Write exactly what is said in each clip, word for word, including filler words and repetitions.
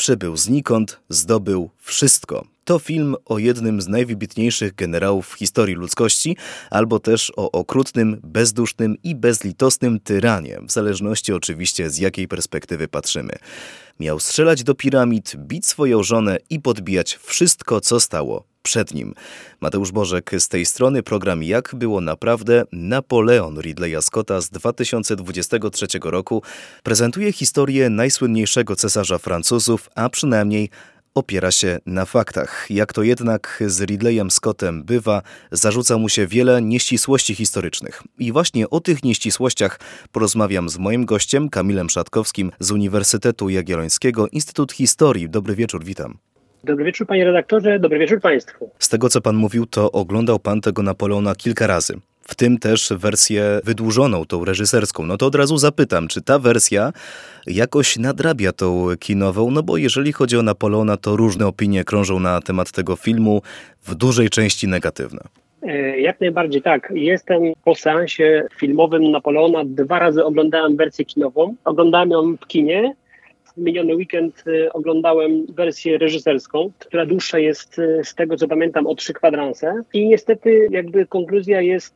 przybył znikąd, zdobył wszystko. To film o jednym z najwybitniejszych generałów w historii ludzkości, albo też o okrutnym, bezdusznym i bezlitosnym tyranie, w zależności oczywiście z jakiej perspektywy patrzymy. Miał strzelać do piramid, bić swoją żonę i podbijać wszystko, co stało przed nim. Mateusz Bożek z tej strony, program Jak było naprawdę. Napoleon Ridleya Scotta z dwa tysiące dwudziestego trzeciego roku prezentuje historię najsłynniejszego cesarza Francuzów, a przynajmniej opiera się na faktach. Jak to jednak z Ridleyem Scottem bywa, zarzuca mu się wiele nieścisłości historycznych. I właśnie o tych nieścisłościach porozmawiam z moim gościem, Kamilem Szatkowskim z Uniwersytetu Jagiellońskiego, Instytut Historii. Dobry wieczór, witam. Dobry wieczór, panie redaktorze, dobry wieczór państwu. Z tego, co pan mówił, to oglądał pan tego Napoleona kilka razy. W tym też wersję wydłużoną, tą reżyserską. No to od razu zapytam, czy ta wersja jakoś nadrabia tą kinową? No bo jeżeli chodzi o Napoleona, to różne opinie krążą na temat tego filmu, w dużej części negatywne. Jak najbardziej tak. Jestem po seansie filmowym Napoleona. Dwa razy oglądałem wersję kinową. Oglądałem ją w kinie. W miniony weekend oglądałem wersję reżyserską, która dłuższa jest, z tego co pamiętam, o trzy kwadranse. I niestety jakby konkluzja jest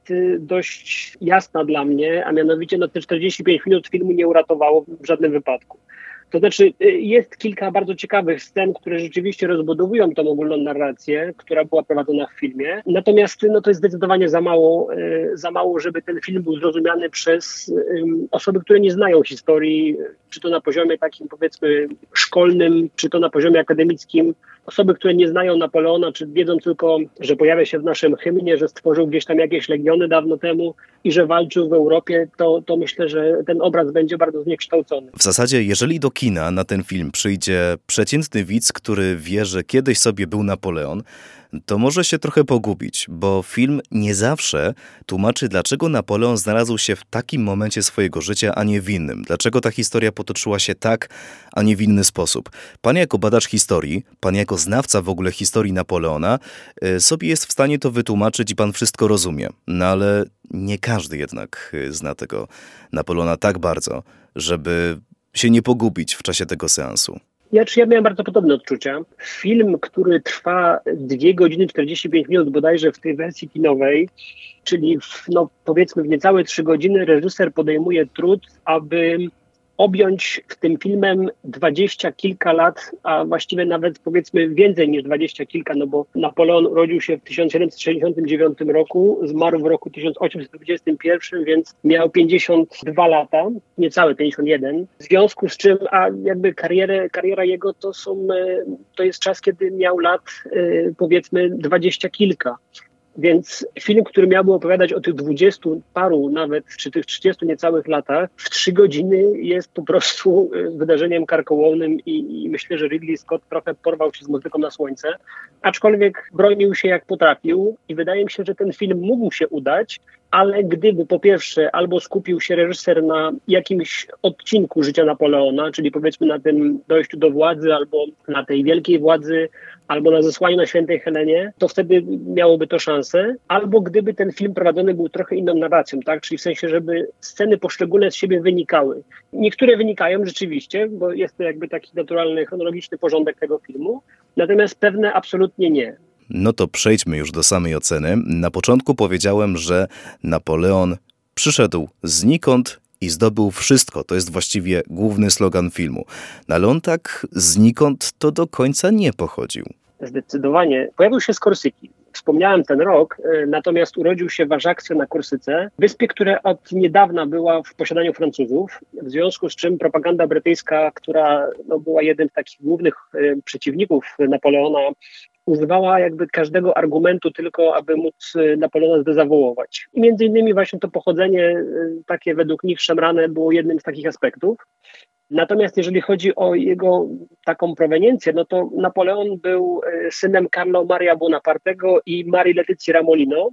dość jasna dla mnie, a mianowicie no, te czterdzieści pięć minut filmu nie uratowało w żadnym wypadku. To znaczy jest kilka bardzo ciekawych scen, które rzeczywiście rozbudowują tą ogólną narrację, która była prowadzona w filmie. Natomiast no, to jest zdecydowanie za mało, za mało, żeby ten film był zrozumiany przez osoby, które nie znają historii, czy to na poziomie takim powiedzmy szkolnym, czy to na poziomie akademickim. Osoby, które nie znają Napoleona, czy wiedzą tylko, że pojawia się w naszym hymnie, że stworzył gdzieś tam jakieś legiony dawno temu i że walczył w Europie, to, to myślę, że ten obraz będzie bardzo zniekształcony. W zasadzie, jeżeli do kina na ten film przyjdzie przeciętny widz, który wie, że kiedyś sobie był Napoleon, to może się trochę pogubić, bo film nie zawsze tłumaczy, dlaczego Napoleon znalazł się w takim momencie swojego życia, a nie w innym. Dlaczego ta historia potoczyła się tak, a nie w inny sposób. Pan jako badacz historii, pan jako znawca w ogóle historii Napoleona, sobie jest w stanie to wytłumaczyć i pan wszystko rozumie. No ale nie każdy jednak zna tego Napoleona tak bardzo, żeby się nie pogubić w czasie tego seansu. Ja, czy ja miałem bardzo podobne odczucia. Film, który trwa dwie godziny czterdzieści pięć minut bodajże w tej wersji kinowej, czyli w, no, powiedzmy w niecałe trzy godziny, reżyser podejmuje trud, aby objąć w tym filmem dwadzieścia kilka lat, a właściwie nawet powiedzmy więcej niż dwadzieścia kilka, no bo Napoleon urodził się w tysiąc siedemset sześćdziesiątym dziewiątym roku, zmarł w roku tysiąc osiemset dwudziestym pierwszym, więc miał pięćdziesiąt dwa lata, niecałe pięćdziesiąt jeden. W związku z czym, a jakby karierę, kariera jego to są, to jest czas, kiedy miał lat powiedzmy dwadzieścia kilka. Więc film, który miałby opowiadać o tych dwudziestu paru nawet, czy tych trzydziestu niecałych latach, w trzy godziny jest po prostu wydarzeniem karkołomnym i, i myślę, że Ridley Scott trochę porwał się z muzyką na słońce, aczkolwiek bronił się jak potrafił i wydaje mi się, że ten film mógł się udać, ale gdyby po pierwsze albo skupił się reżyser na jakimś odcinku życia Napoleona, czyli powiedzmy na tym dojściu do władzy albo na tej wielkiej władzy, albo na zesłaniu na Świętej Helenie, to wtedy miałoby to szansę. Albo gdyby ten film prowadzony był trochę inną narracją, tak? Czyli w sensie, żeby sceny poszczególne z siebie wynikały. Niektóre wynikają rzeczywiście, bo jest to jakby taki naturalny, chronologiczny porządek tego filmu, natomiast pewne absolutnie nie. No to przejdźmy już do samej oceny. Na początku powiedziałem, że Napoleon przyszedł znikąd i zdobył wszystko. To jest właściwie główny slogan filmu. No ale on tak znikąd to do końca nie pochodził. Zdecydowanie. Pojawił się z Korsyki. Wspomniałem ten rok, natomiast urodził się w Ażakcie na Korsyce, wyspie, która od niedawna była w posiadaniu Francuzów, w związku z czym propaganda brytyjska, która no, była jednym z takich głównych przeciwników Napoleona, używała jakby każdego argumentu tylko, aby móc Napoleona zdezawuować. I między innymi właśnie to pochodzenie takie według nich szemrane było jednym z takich aspektów. Natomiast jeżeli chodzi o jego taką proweniencję, no to Napoleon był synem Carlo Maria Bonapartego i Marii Letycji Ramolino.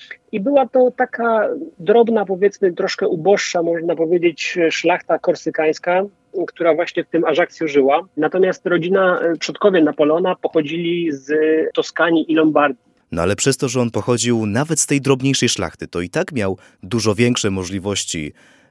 I była to taka drobna, powiedzmy troszkę uboższa, można powiedzieć, szlachta korsykańska, która właśnie w tym Ażakciu żyła. Natomiast rodzina, przodkowie Napoleona pochodzili z Toskanii i Lombardii. No ale przez to, że on pochodził nawet z tej drobniejszej szlachty, to i tak miał dużo większe możliwości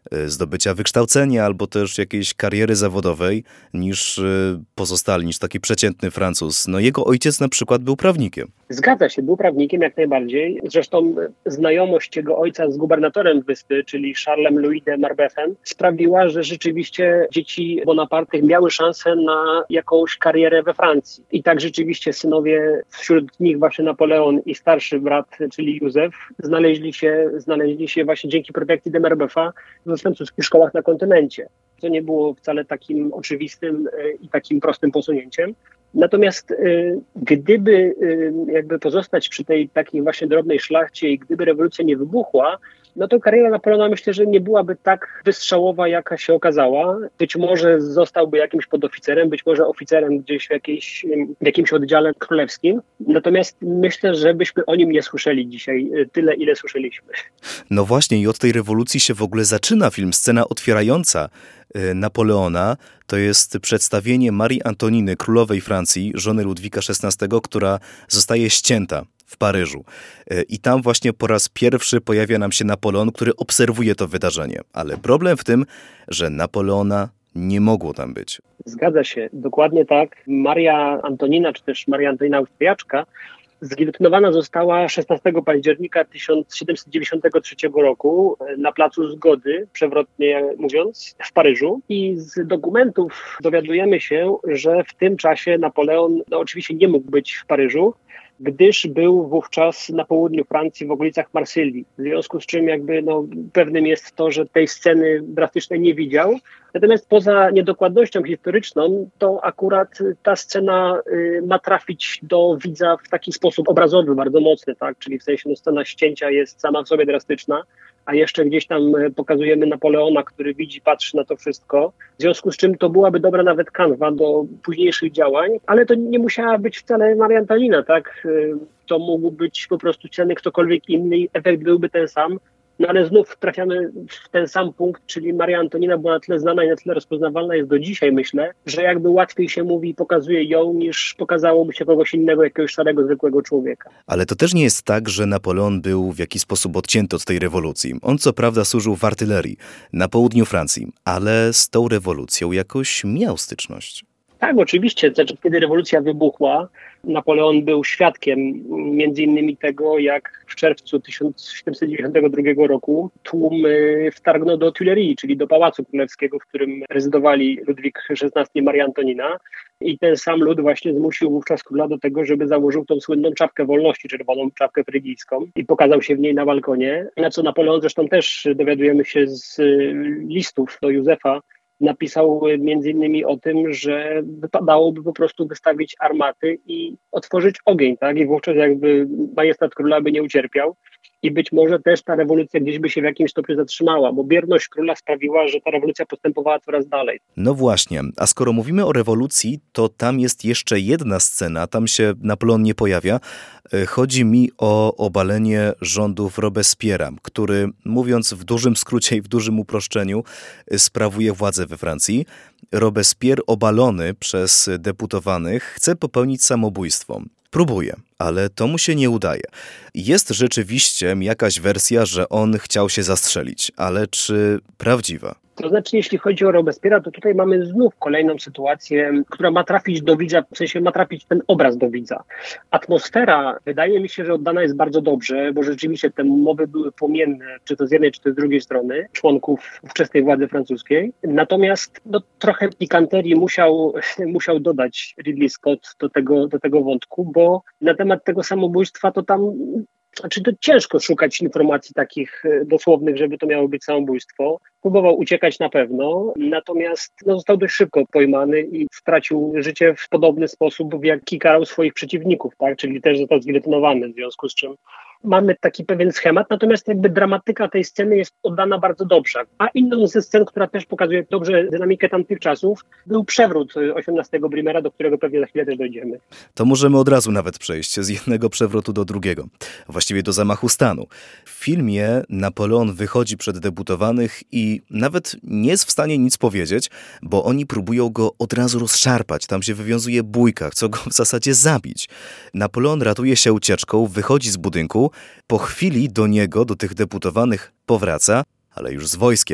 zdobycia wykształcenia albo też jakiejś kariery zawodowej niż pozostali, niż taki przeciętny Francuz. No jego ojciec na przykład był prawnikiem. Zgadza się, był prawnikiem jak najbardziej. Zresztą znajomość jego ojca z gubernatorem wyspy, czyli Charlesem Louis de Marbechem, sprawiła, że rzeczywiście dzieci Bonapartych miały szansę na jakąś karierę we Francji. I tak rzeczywiście synowie, wśród nich właśnie Napoleon i starszy brat, czyli Józef, znaleźli się, znaleźli się właśnie dzięki protekcji de Marbefa we francuskich szkołach na kontynencie. To nie było wcale takim oczywistym i takim prostym posunięciem. Natomiast y, gdyby y, jakby pozostać przy tej takiej właśnie drobnej szlachcie i gdyby rewolucja nie wybuchła, no to kariera Napoleona myślę, że nie byłaby tak wystrzałowa, jaka się okazała. Być może zostałby jakimś podoficerem, być może oficerem gdzieś w, jakiejś, w jakimś oddziale królewskim. Natomiast myślę, że byśmy o nim nie słyszeli dzisiaj tyle, ile słyszeliśmy. No właśnie i od tej rewolucji się w ogóle zaczyna film. Scena otwierająca Napoleona to jest przedstawienie Marii Antoniny, królowej Francji, żony Ludwika szesnastego, która zostaje ścięta w Paryżu. I tam właśnie po raz pierwszy pojawia nam się Napoleon, który obserwuje to wydarzenie. Ale problem w tym, że Napoleona nie mogło tam być. Zgadza się, dokładnie tak. Maria Antonina, czy też Maria Antonina Austriaczka, zgilotynowana została szesnastego października tysiąc siedemset dziewięćdziesiątego trzeciego roku na Placu Zgody, przewrotnie mówiąc, w Paryżu. I z dokumentów dowiadujemy się, że w tym czasie Napoleon no, oczywiście nie mógł być w Paryżu, gdyż był wówczas na południu Francji, w okolicach Marsylii. W związku z czym jakby no, pewnym jest to, że tej sceny drastycznej nie widział. Natomiast poza niedokładnością historyczną, to akurat ta scena y, ma trafić do widza w taki sposób obrazowy, bardzo mocny, tak? Czyli w sensie no, scena ścięcia jest sama w sobie drastyczna, a jeszcze gdzieś tam pokazujemy Napoleona, który widzi, patrzy na to wszystko. W związku z czym to byłaby dobra nawet kanwa do późniejszych działań, ale to nie musiała być wcale Maria Antonina, tak? To mógł być po prostu sceny ktokolwiek inny, efekt byłby ten sam. No ale znów trafiamy w ten sam punkt, czyli Maria Antonina była na tyle znana i na tyle rozpoznawalna jest do dzisiaj, myślę, że jakby łatwiej się mówi i pokazuje ją, niż pokazałoby się kogoś innego, jakiegoś szarego, zwykłego człowieka. Ale to też nie jest tak, że Napoleon był w jakiś sposób odcięty od tej rewolucji. On co prawda służył w artylerii na południu Francji, ale z tą rewolucją jakoś miał styczność. Tak, oczywiście. Znaczy, kiedy rewolucja wybuchła, Napoleon był świadkiem między innymi tego, jak w czerwcu tysiąc siedemset dziewięćdziesiątego drugiego roku tłum wtargnął do Tuileries, czyli do Pałacu Królewskiego, w którym rezydowali Ludwik szesnasty i Maria Antonina. I ten sam lud właśnie zmusił wówczas króla do tego, żeby założył tą słynną czapkę wolności, czerwoną czapkę frygijską i pokazał się w niej na balkonie. Na co Napoleon zresztą też dowiadujemy się z listów do Józefa, napisał między innymi o tym, że wypadałoby po prostu wystawić armaty i otworzyć ogień, tak? I wówczas jakby majestat króla by nie ucierpiał. I być może też ta rewolucja gdzieś by się w jakimś stopniu zatrzymała, bo bierność króla sprawiła, że ta rewolucja postępowała coraz dalej. No właśnie, a skoro mówimy o rewolucji, to tam jest jeszcze jedna scena, tam się Napoleon nie pojawia. Chodzi mi o obalenie rządów Robespierre'a, który, mówiąc w dużym skrócie i w dużym uproszczeniu, sprawuje władzę we Francji. Robespierre, obalony przez deputowanych, chce popełnić samobójstwo. Próbuje, ale to mu się nie udaje. Jest rzeczywiście jakaś wersja, że on chciał się zastrzelić, ale czy prawdziwa? To znaczy, jeśli chodzi o Robespierre'a, to tutaj mamy znów kolejną sytuację, która ma trafić do widza, w sensie ma trafić ten obraz do widza. Atmosfera, wydaje mi się, że oddana jest bardzo dobrze, bo rzeczywiście te mowy były płomienne, czy to z jednej, czy to z drugiej strony, członków ówczesnej władzy francuskiej. Natomiast no, trochę pikanterii musiał, musiał dodać Ridley Scott do tego, do tego wątku, bo na temat tego samobójstwa to tam... Znaczy to ciężko szukać informacji takich dosłownych, żeby to miało być samobójstwo. Próbował uciekać na pewno, natomiast no, został dość szybko pojmany i stracił życie w podobny sposób, w jaki karał swoich przeciwników, tak? Czyli też został zgilotynowany, w związku z czym mamy taki pewien schemat, natomiast jakby dramatyka tej sceny jest oddana bardzo dobrze. A inną ze scen, która też pokazuje dobrze dynamikę tamtych czasów, był przewrót osiemnastego Brumaira, do którego pewnie za chwilę też dojdziemy. To możemy od razu nawet przejść z jednego przewrotu do drugiego, właściwie do zamachu stanu. W filmie Napoleon wychodzi przed deputowanych i nawet nie jest w stanie nic powiedzieć, bo oni próbują go od razu rozszarpać. Tam się wywiązuje bójka, chcą go w zasadzie zabić. Napoleon ratuje się ucieczką, wychodzi z budynku. Po chwili do niego, do tych deputowanych powraca, ale już z wojskiem.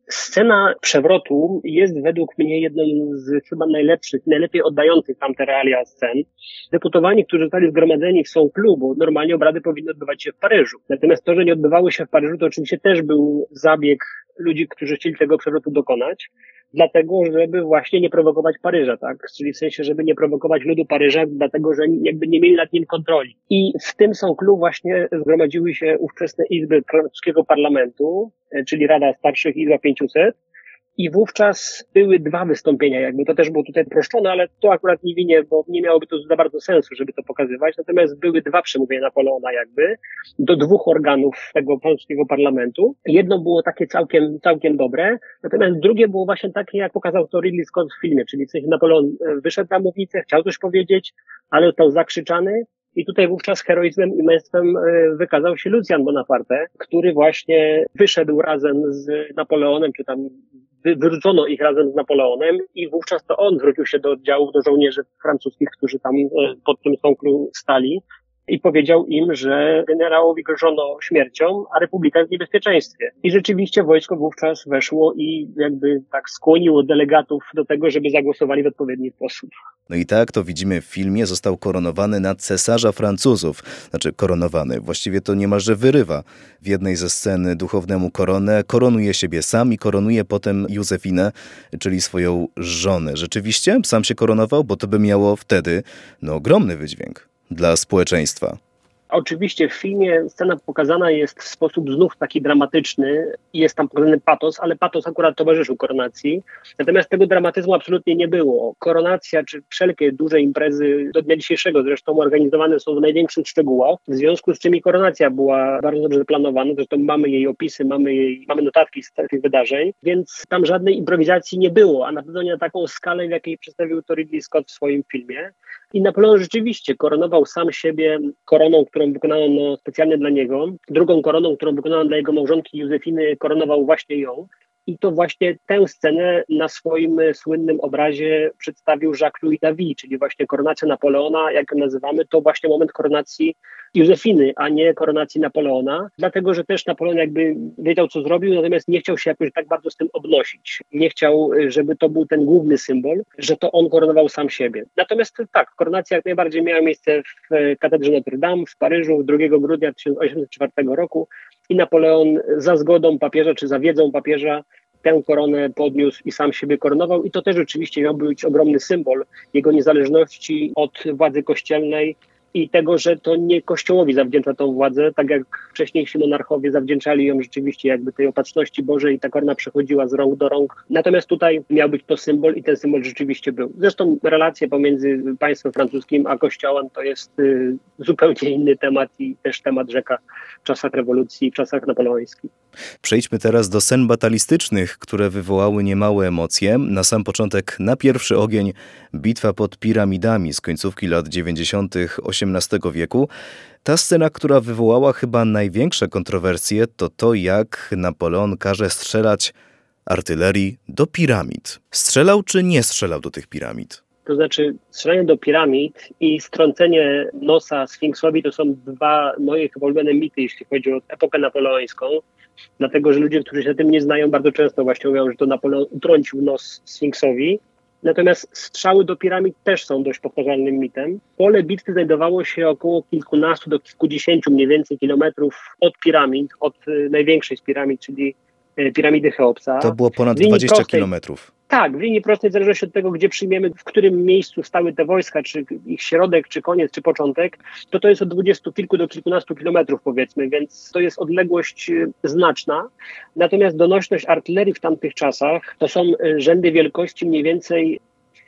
Scena przewrotu jest według mnie jedną z chyba najlepszych, najlepiej oddających tamte realia scen. Deputowani, którzy zostali zgromadzeni w Saint-Cloud, bo normalnie obrady powinny odbywać się w Paryżu. Natomiast to, że nie odbywały się w Paryżu, to oczywiście też był zabieg ludzi, którzy chcieli tego przewrotu dokonać, dlatego, żeby właśnie nie prowokować Paryża, tak? Czyli w sensie, żeby nie prowokować ludu Paryża, dlatego, że jakby nie mieli nad nim kontroli. I w tym Saint-Cloud właśnie zgromadziły się ówczesne izby francuskiego parlamentu, czyli Rada Starszych, Izba pięciuset. I wówczas były dwa wystąpienia, jakby to też było tutaj proszczone, ale to akurat nie winię, bo nie miałoby to za bardzo sensu, żeby to pokazywać. Natomiast były dwa przemówienia Napoleona jakby do dwóch organów tego francuskiego parlamentu. Jedno było takie całkiem, całkiem dobre, natomiast drugie było właśnie takie, jak pokazał to Ridley Scott w filmie, czyli w sensie Napoleon wyszedł na mównicę, chciał coś powiedzieć, ale został zakrzyczany. I tutaj wówczas heroizmem i męstwem wykazał się Lucjan Bonaparte, który właśnie wyszedł razem z Napoleonem, czy tam wyrzucono ich razem z Napoleonem i wówczas to on zwrócił się do oddziałów, do żołnierzy francuskich, którzy tam pod tym Saint-Cloud stali i powiedział im, że generałowi grożono śmiercią, a republika jest w niebezpieczeństwie. I rzeczywiście wojsko wówczas weszło i jakby tak skłoniło delegatów do tego, żeby zagłosowali w odpowiedni sposób. No i tak to widzimy w filmie, został koronowany na cesarza Francuzów. Znaczy koronowany, właściwie to niemalże wyrywa w jednej ze scen duchownemu koronę, koronuje siebie sam i koronuje potem Józefinę, czyli swoją żonę. Rzeczywiście sam się koronował, bo to by miało wtedy no ogromny wydźwięk dla społeczeństwa. Oczywiście w filmie scena pokazana jest w sposób znów taki dramatyczny i jest tam pokazany patos, ale patos akurat towarzyszył koronacji. Natomiast tego dramatyzmu absolutnie nie było. Koronacja czy wszelkie duże imprezy do dnia dzisiejszego zresztą organizowane są w największych szczegółach, w związku z czym i koronacja była bardzo dobrze zaplanowana. Zresztą mamy jej opisy, mamy jej, mamy notatki z tych wydarzeń, więc tam żadnej improwizacji nie było, a na pewno nie na taką skalę, w jakiej przedstawił to Ridley Scott w swoim filmie. I Napoleon rzeczywiście koronował sam siebie koroną, którą wykonano no, specjalnie dla niego. Drugą koroną, którą wykonano dla jego małżonki Józefiny, koronował właśnie ją. I to właśnie tę scenę na swoim słynnym obrazie przedstawił Jacques-Louis David, czyli właśnie koronacja Napoleona, jak ją nazywamy, to właśnie moment koronacji Józefiny, a nie koronacji Napoleona, dlatego, że też Napoleon jakby wiedział, co zrobił, natomiast nie chciał się jakoś tak bardzo z tym obnosić. Nie chciał, żeby to był ten główny symbol, że to on koronował sam siebie. Natomiast tak, koronacja jak najbardziej miała miejsce w katedrze Notre Dame w Paryżu drugiego grudnia tysiąc osiemset czwartego roku i Napoleon za zgodą papieża, czy za wiedzą papieża tę koronę podniósł i sam siebie koronował i to też rzeczywiście miał być ogromny symbol jego niezależności od władzy kościelnej i tego, że to nie Kościołowi zawdzięcza tą władzę, tak jak wcześniejsi monarchowie zawdzięczali ją rzeczywiście jakby tej opatrzności Bożej i ta korona przechodziła z rąk do rąk. Natomiast tutaj miał być to symbol i ten symbol rzeczywiście był. Zresztą relacje pomiędzy państwem francuskim a Kościołem to jest y, zupełnie inny temat i też temat rzeka w czasach rewolucji, w czasach napoleońskich. Przejdźmy teraz do scen batalistycznych, które wywołały niemałe emocje. Na sam początek, na pierwszy ogień, bitwa pod piramidami z końcówki lat dziewięćdziesiątych osiemnastego wieku. Ta scena, która wywołała chyba największe kontrowersje, to to, jak Napoleon każe strzelać artylerii do piramid. Strzelał czy nie strzelał do tych piramid? To znaczy strzelanie do piramid i strącenie nosa Sfinksowi to są dwa moje chyba ulubione mity, jeśli chodzi o epokę napoleońską. Dlatego, że ludzie, którzy się tym nie znają, bardzo często właśnie mówią, że to Napoleon utrącił nos Sfinksowi. Natomiast strzały do piramid też są dość powtarzalnym mitem. Pole bitwy znajdowało się około kilkunastu do kilkudziesięciu mniej więcej kilometrów od piramid, od największej z piramid, czyli piramidy Cheopsa. To było ponad dwadzieścia kilometrów. Tak, w linii prostej, w zależności od tego, gdzie przyjmiemy, w którym miejscu stały te wojska, czy ich środek, czy koniec, czy początek, to to jest od dwudziestu kilku do kilkunastu kilometrów powiedzmy, więc to jest odległość znaczna. Natomiast donośność artylerii w tamtych czasach to są rzędy wielkości mniej więcej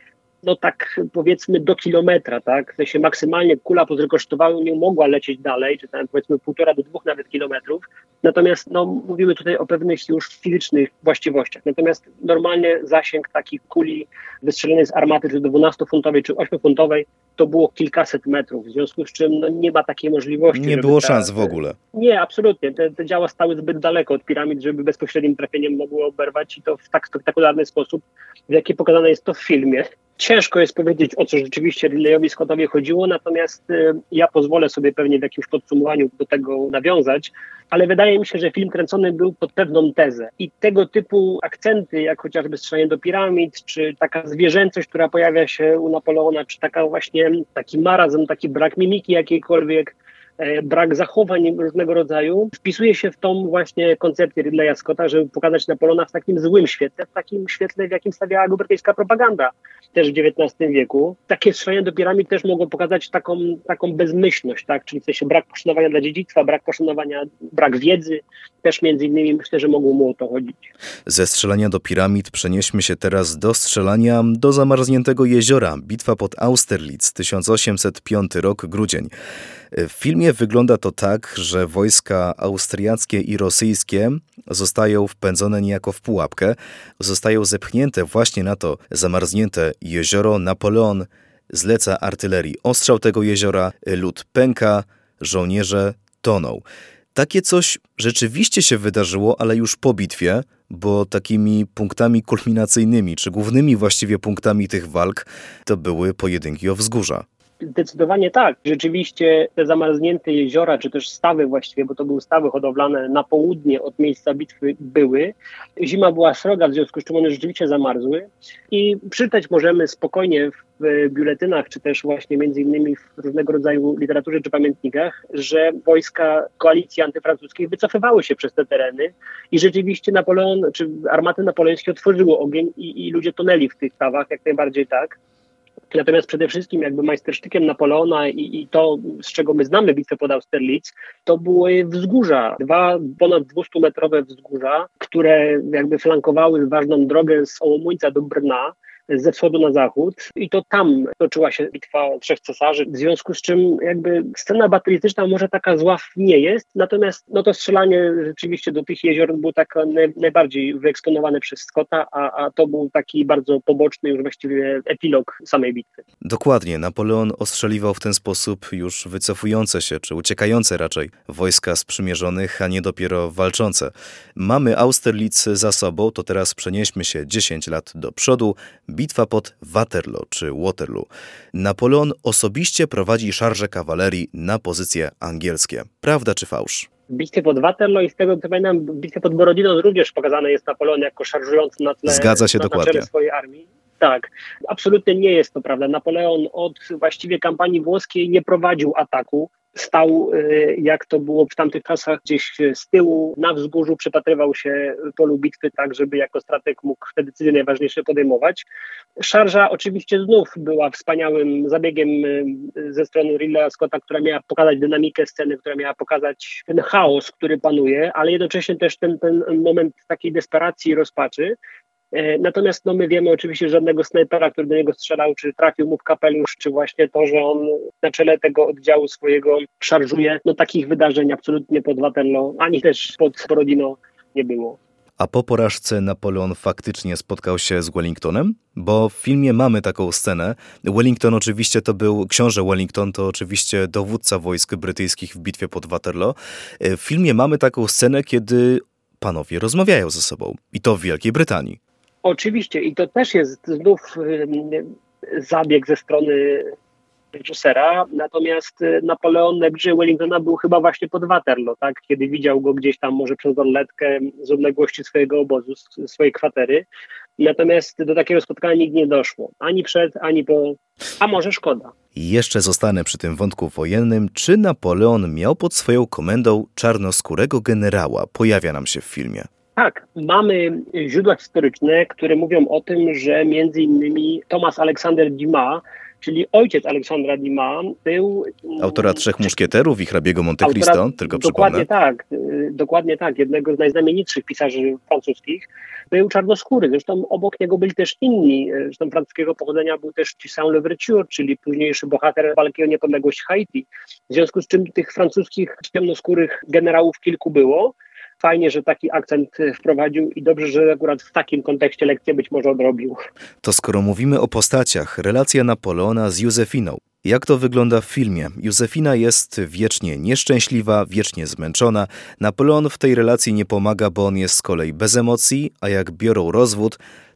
no tak powiedzmy do kilometra, tak? W sensie maksymalnie kula po zrykoszytowaniu nie mogła lecieć dalej, czy tam powiedzmy półtora do dwóch nawet kilometrów. Natomiast no mówimy tutaj o pewnych już fizycznych właściwościach. Natomiast normalnie zasięg takiej kuli wystrzelonej z armaty, czy dwunastofuntowej, czy ośmiofuntowej, to było kilkaset metrów, w związku z czym no, nie ma takiej możliwości. Nie było ta, szans w ogóle. Nie, absolutnie. Te, te działa stały zbyt daleko od piramid, żeby bezpośrednim trafieniem mogło oberwać i to w tak spektakularny sposób, w jaki pokazane jest to w filmie. Ciężko jest powiedzieć, o co rzeczywiście Ridleyowi Scottowi chodziło, natomiast y, ja pozwolę sobie pewnie w jakimś podsumowaniu do tego nawiązać, ale wydaje mi się, że film kręcony był pod pewną tezę i tego typu akcenty, jak chociażby strzelanie do piramid, czy taka zwierzęcość, która pojawia się u Napoleona, czy taka właśnie taki marazm, taki brak mimiki jakiejkolwiek, brak zachowań różnego rodzaju, wpisuje się w tą właśnie koncepcję Ridleya Scotta, żeby pokazać Napoleona w takim złym świetle, w takim świetle, w jakim stawiała go brytyjska propaganda też w dziewiętnastym wieku. Takie strzelanie do piramid też mogło pokazać taką, taką bezmyślność, tak? Czyli w sensie brak poszanowania dla dziedzictwa, brak poszanowania, brak wiedzy, też między innymi myślę, że mogło mu o to chodzić. Ze strzelania do piramid przenieśmy się teraz do strzelania do zamarzniętego jeziora. Bitwa pod Austerlitz, tysiąc osiemset piąty rok, grudzień. W filmie wygląda to tak, że wojska austriackie i rosyjskie zostają wpędzone niejako w pułapkę, zostają zepchnięte właśnie na to zamarznięte jezioro. Napoleon zleca artylerii ostrzał tego jeziora, lód pęka, żołnierze toną. Takie coś rzeczywiście się wydarzyło, ale już po bitwie, bo takimi punktami kulminacyjnymi, czy głównymi właściwie punktami tych walk, to były pojedynki o wzgórza. Zdecydowanie tak. Rzeczywiście te zamarznięte jeziora, czy też stawy właściwie, bo to były stawy hodowlane na południe od miejsca bitwy były. Zima była sroga, w związku z czym one rzeczywiście zamarzły. I przeczytać możemy spokojnie w biuletynach, czy też właśnie między innymi w różnego rodzaju literaturze czy pamiętnikach, że wojska koalicji antyfrancuskiej wycofywały się przez te tereny i rzeczywiście Napoleon, czy armaty napoleońskie otworzyły ogień i, i ludzie tonęli w tych stawach, jak najbardziej tak. Natomiast przede wszystkim jakby majstersztykiem Napoleona i, i to, z czego my znamy bitwę pod Austerlitz, to były wzgórza, dwa ponad dwustumetrowe wzgórza, które jakby flankowały ważną drogę z Ołomuńca do Brna, ze wschodu na zachód i to tam toczyła się bitwa Trzech Cesarzy, w związku z czym jakby scena batalistyczna może taka zła nie jest, natomiast no to strzelanie rzeczywiście do tych jezior było tak najbardziej wyeksponowane przez Scotta, a, a to był taki bardzo poboczny już właściwie epilog samej bitwy. Dokładnie, Napoleon ostrzeliwał w ten sposób już wycofujące się, czy uciekające raczej wojska sprzymierzonych, a nie dopiero walczące. Mamy Austerlitz za sobą, to teraz przenieśmy się dziesięć lat do przodu. Bitwa pod Waterloo czy Waterloo. Napoleon osobiście prowadzi szarże kawalerii na pozycje angielskie. Prawda czy fałsz? W bitwie pod Waterloo i z tego co pamiętam, w bitwie pod Borodino również pokazany jest Napoleon jako szarżujący na tle, Zgadza się na, dokładnie. na czele swojej armii. Tak, absolutnie nie jest to prawda. Napoleon od właściwie kampanii włoskiej nie prowadził ataku. Stał, jak to było w tamtych czasach, gdzieś z tyłu, na wzgórzu, przypatrywał się polu bitwy tak, żeby jako strateg mógł te decyzje najważniejsze podejmować. Szarża oczywiście znów była wspaniałym zabiegiem ze strony Ridleya Scotta, która miała pokazać dynamikę sceny, która miała pokazać ten chaos, który panuje, ale jednocześnie też ten, ten moment takiej desperacji i rozpaczy. Natomiast no, my wiemy oczywiście, że żadnego snajpera, który do niego strzelał, czy trafił mu w kapelusz, czy właśnie to, że on na czele tego oddziału swojego szarżuje, no takich wydarzeń absolutnie pod Waterloo, ani też pod Borodino nie było. A po porażce Napoleon faktycznie spotkał się z Wellingtonem? Bo w filmie mamy taką scenę. Wellington oczywiście to był, książę Wellington to oczywiście dowódca wojsk brytyjskich w bitwie pod Waterloo. W filmie mamy taką scenę, kiedy panowie rozmawiają ze sobą. I to w Wielkiej Brytanii. Oczywiście i to też jest znów zabieg ze strony reżysera, natomiast Napoleon najbliżej Wellingtona był chyba właśnie pod Waterloo, tak? Kiedy widział go gdzieś tam może przez lornetkę z odległości swojego obozu, z swojej kwatery. Natomiast do takiego spotkania nigdy nie doszło. Ani przed, ani po, a może szkoda. I jeszcze zostanę przy tym wątku wojennym. Czy Napoleon miał pod swoją komendą czarnoskórego generała? Pojawia nam się w filmie. Tak, mamy źródła historyczne, które mówią o tym, że między innymi Thomas Alexander Dumas, czyli ojciec Aleksandra Dumas, był... Autora Trzech Muszkieterów i hrabiego Monte Cristo, autora, tylko dokładnie przypomnę. Tak, dokładnie tak, jednego z najznamienitszych pisarzy francuskich. Był czarnoskóry, zresztą obok niego byli też inni, zresztą francuskiego pochodzenia był też Toussaint Louverture, czyli późniejszy bohater walki o niepodległość Haiti. W związku z czym tych francuskich ciemnoskórych generałów kilku było. Fajnie, że taki akcent wprowadził i dobrze, że akurat w takim kontekście lekcję być może odrobił. To skoro mówimy o postaciach, relacja Napoleona z Józefiną. Jak to wygląda w filmie? Józefina jest wiecznie nieszczęśliwa, wiecznie zmęczona. Napoleon w tej relacji nie pomaga, bo on jest z kolei bez emocji, a jak biorą rozwód,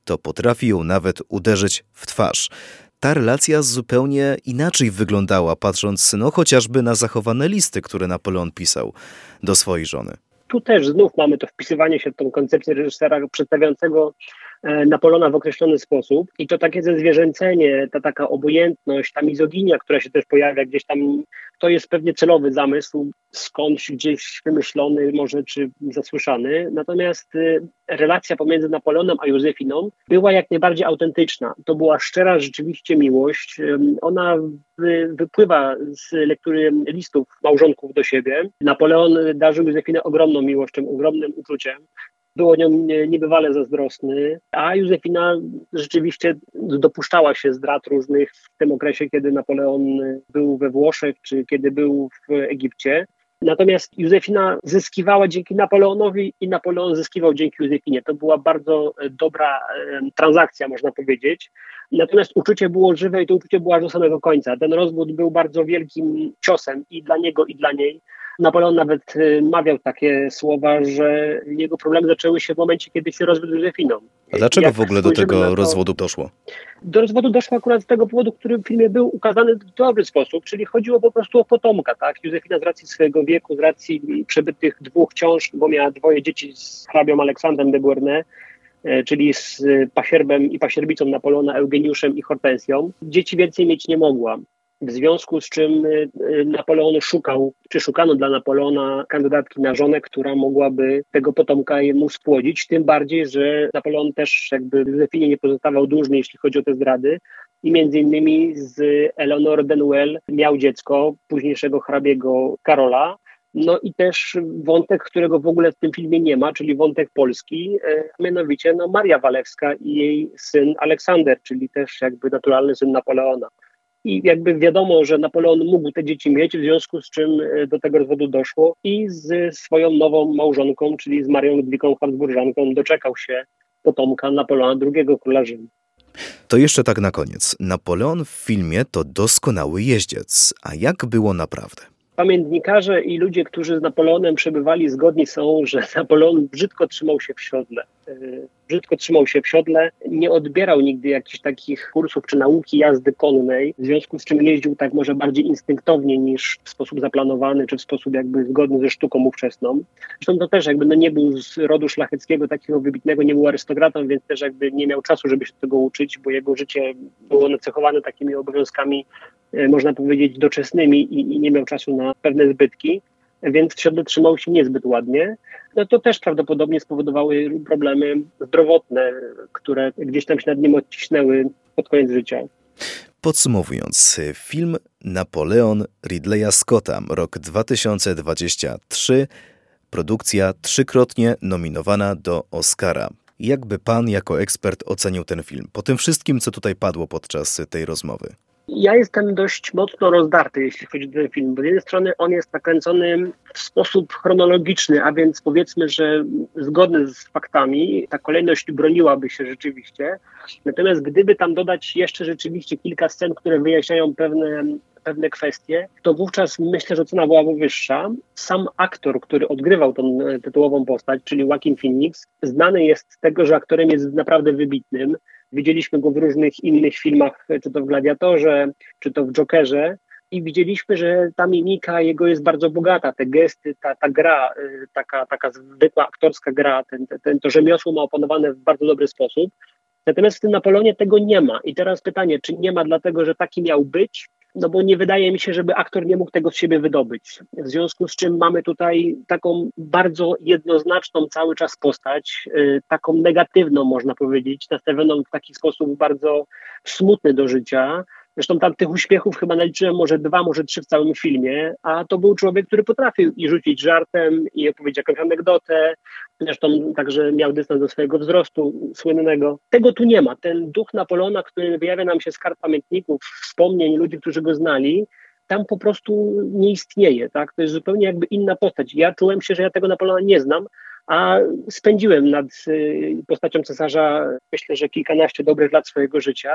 to potrafi ją nawet uderzyć w twarz. Ta relacja zupełnie inaczej wyglądała, patrząc no chociażby na zachowane listy, które Napoleon pisał do swojej żony. Tu też znów mamy to wpisywanie się w tą koncepcję reżysera przedstawiającego Napoleona w określony sposób i to takie zezwierzęcenie, ta taka obojętność, ta mizoginia, która się też pojawia gdzieś tam, to jest pewnie celowy zamysł, skądś gdzieś wymyślony może czy zasłyszany, natomiast y, relacja pomiędzy Napoleonem a Józefiną była jak najbardziej autentyczna. To była szczera rzeczywiście miłość. Y, ona wy, wypływa z lektury listów małżonków do siebie. Napoleon darzył Józefinę ogromną miłością, ogromnym uczuciem. Był o nią niebywale zazdrosny, a Józefina rzeczywiście dopuszczała się zdrad różnych w tym okresie, kiedy Napoleon był we Włoszech, czy kiedy był w Egipcie. Natomiast Józefina zyskiwała dzięki Napoleonowi i Napoleon zyskiwał dzięki Józefinie. To była bardzo dobra transakcja, można powiedzieć. Natomiast uczucie było żywe i to uczucie było aż do samego końca. Ten rozwód był bardzo wielkim ciosem i dla niego, i dla niej. Napoleon nawet mawiał takie słowa, że jego problemy zaczęły się w momencie, kiedy się rozwiódł z Józefiną. A dlaczego Jak w ogóle do tego to, rozwodu doszło? Do rozwodu doszło akurat z tego powodu, który w filmie był ukazany w dobry sposób, czyli chodziło po prostu o potomka, tak? Józefina z racji swojego wieku, z racji przebytych dwóch ciąż, bo miała dwoje dzieci z hrabią Aleksandrem de Beauharnais, czyli z pasierbem i pasierbicą Napoleona, Eugeniuszem i Hortensją. Dzieci więcej mieć nie mogła. W związku z czym Napoleon szukał, czy szukano dla Napoleona kandydatki na żonę, która mogłaby tego potomka mu spłodzić, tym bardziej, że Napoleon też jakby Józefinie nie pozostawał dłużny, jeśli chodzi o te zdrady. I między innymi z Eleanor de Noailles miał dziecko, późniejszego hrabiego Karola. No i też wątek, którego w ogóle w tym filmie nie ma, czyli wątek polski, a mianowicie no Maria Walewska i jej syn Aleksander, czyli też jakby naturalny syn Napoleona. I jakby wiadomo, że Napoleon mógł te dzieci mieć, w związku z czym do tego rozwodu doszło i z swoją nową małżonką, czyli z Marią Ludwiką Habsburżanką, doczekał się potomka Napoleona drugiego, króla Rzymu. To jeszcze tak na koniec. Napoleon w filmie to doskonały jeździec. A jak było naprawdę? Pamiętnikarze i ludzie, którzy z Napoleonem przebywali, zgodni są, że Napoleon brzydko trzymał się w siodle. Brzydko trzymał się w siodle, nie odbierał nigdy jakichś takich kursów czy nauki jazdy konnej, w związku z czym jeździł tak może bardziej instynktownie niż w sposób zaplanowany, czy w sposób jakby zgodny ze sztuką ówczesną. Zresztą to też jakby no nie był z rodu szlacheckiego, takiego wybitnego, nie był arystokratą, więc też jakby nie miał czasu, żeby się tego uczyć, bo jego życie było nacechowane takimi obowiązkami, można powiedzieć, doczesnymi i, i nie miał czasu na pewne zbytki, więc w siodle trzymał się niezbyt ładnie. No to też prawdopodobnie spowodowały problemy zdrowotne, które gdzieś tam się nad nim odcisnęły pod koniec życia. Podsumowując, film Napoleon Ridleya Scotta, rok dwa tysiące dwudziesty trzeci, produkcja trzykrotnie nominowana do Oscara. Jakby pan jako ekspert ocenił ten film, po tym wszystkim, co tutaj padło podczas tej rozmowy? Ja jestem dość mocno rozdarty, jeśli chodzi o ten film, bo z jednej strony on jest nakręcony w sposób chronologiczny, a więc powiedzmy, że zgodny z faktami, ta kolejność broniłaby się rzeczywiście. Natomiast gdyby tam dodać jeszcze rzeczywiście kilka scen, które wyjaśniają pewne, pewne kwestie, to wówczas myślę, że cena byłaby wyższa. Sam aktor, który odgrywał tą tytułową postać, czyli Joaquin Phoenix, znany jest z tego, że aktorem jest naprawdę wybitnym. Widzieliśmy go w różnych innych filmach, czy to w Gladiatorze, czy to w Jokerze i widzieliśmy, że ta mimika jego jest bardzo bogata, te gesty, ta, ta gra, taka, taka zwykła aktorska gra, ten, ten, to rzemiosło ma opanowane w bardzo dobry sposób. Natomiast w tym Napoleonie tego nie ma. I teraz pytanie, czy nie ma dlatego, że taki miał być? No bo nie wydaje mi się, żeby aktor nie mógł tego z siebie wydobyć. W związku z czym mamy tutaj taką bardzo jednoznaczną cały czas postać, yy, taką negatywną można powiedzieć, nastawioną w taki sposób bardzo smutny do życia. Zresztą tam tych uśmiechów chyba naliczyłem może dwa, może trzy w całym filmie, a to był człowiek, który potrafił i rzucić żartem, i opowiedzieć jakąś anegdotę, zresztą także miał dystans do swojego wzrostu słynnego. Tego tu nie ma. Ten duch Napoleona, który wyjawia nam się z kart pamiętników, wspomnień ludzi, którzy go znali, tam po prostu nie istnieje. Tak? To jest zupełnie jakby inna postać. Ja czułem się, że ja tego Napoleona nie znam, a spędziłem nad postacią cesarza, myślę, że kilkanaście dobrych lat swojego życia.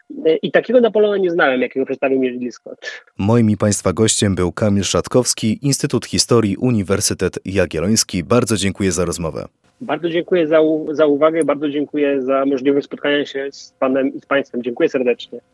I takiego Napoleona nie znałem, jakiego przedstawił mi Ridley Scott. Moim i Państwa gościem był Kamil Szatkowski, Instytut Historii, Uniwersytet Jagielloński. Bardzo dziękuję za rozmowę. Bardzo dziękuję za, za uwagę, bardzo dziękuję za możliwość spotkania się z Panem i z Państwem. Dziękuję serdecznie.